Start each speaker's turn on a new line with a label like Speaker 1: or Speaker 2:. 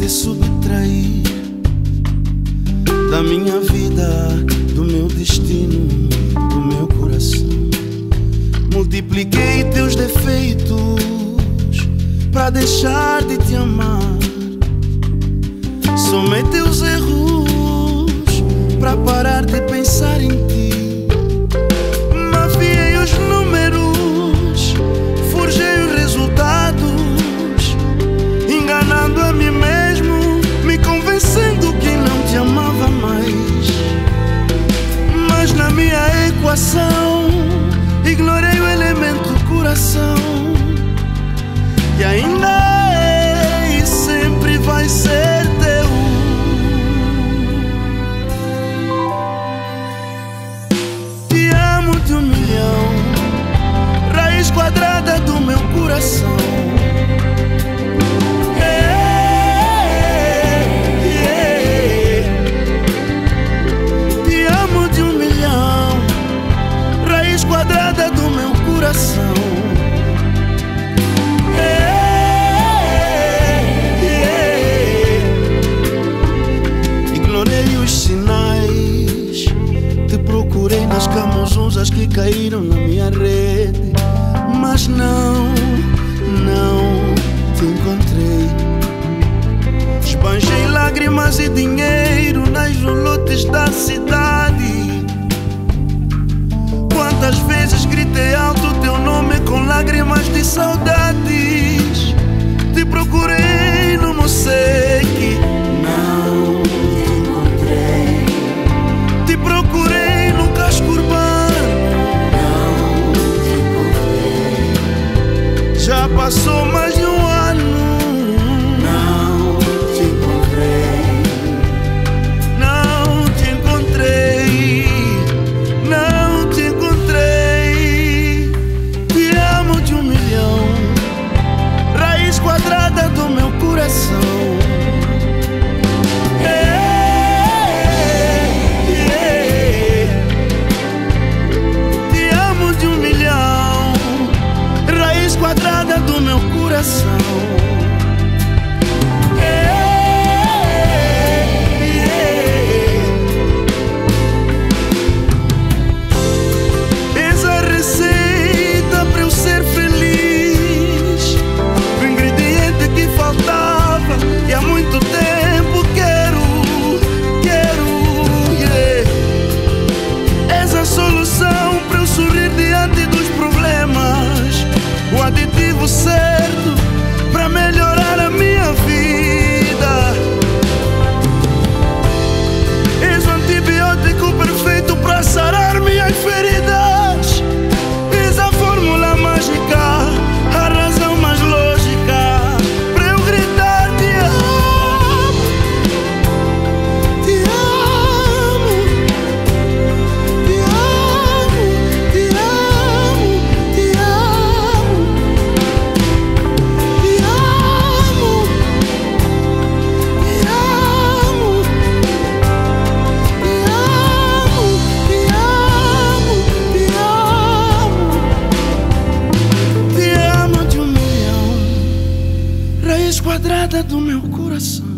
Speaker 1: te subtrair da minha vida, do meu destino, do meu coração. Multipliquei teus defeitos pra deixar de te amar. Somei teus erros pra parar de pensar em ti. Mafiei os números, forjei os resultados, enganando a mim mesmo, me convencendo que não te amava mais. Mas na minha equação ignorei o elemento coração. E ainda é e sempre vai ser teu. Te amo de 1 milhão, raiz quadrada do meu coração. Te amo de 1 milhão, raiz quadrada do meu coração. Ignorei os sinais, te procurei nas camuzonzas que caíram na minha rede, mas não te encontrei. Esbanjei lágrimas e dinheiro nas volutas da cidade. Quantas vezes gritei alto teu nome com lágrimas de saudades. Te procurei no Mosseque, não te encontrei. Te procurei no Casco Urbano, não te encontrei. Já passou mais de 1 ano, não te encontrei. Não te encontrei, não te encontrei. Te amo de 1 milhão, raiz quadrada do meu coração. Te amo de 1 milhão, raiz quadrada do meu coração. És a receita para eu ser feliz, o ingrediente que faltava e há muito tempo quero, yeah. És a solução para eu sorrir diante dos problemas, o aditivo certo para melhorar a minha vida. És o antibiótico perfeito para sarar minhas feridas. És a fórmula mágica, a razão mais lógica para eu gritar te amo, te amo, te amo, te amo, te amo, te amo, te amo, te amo, te amo. Te amo de 1 milhão, raiz quadrada do meu coração.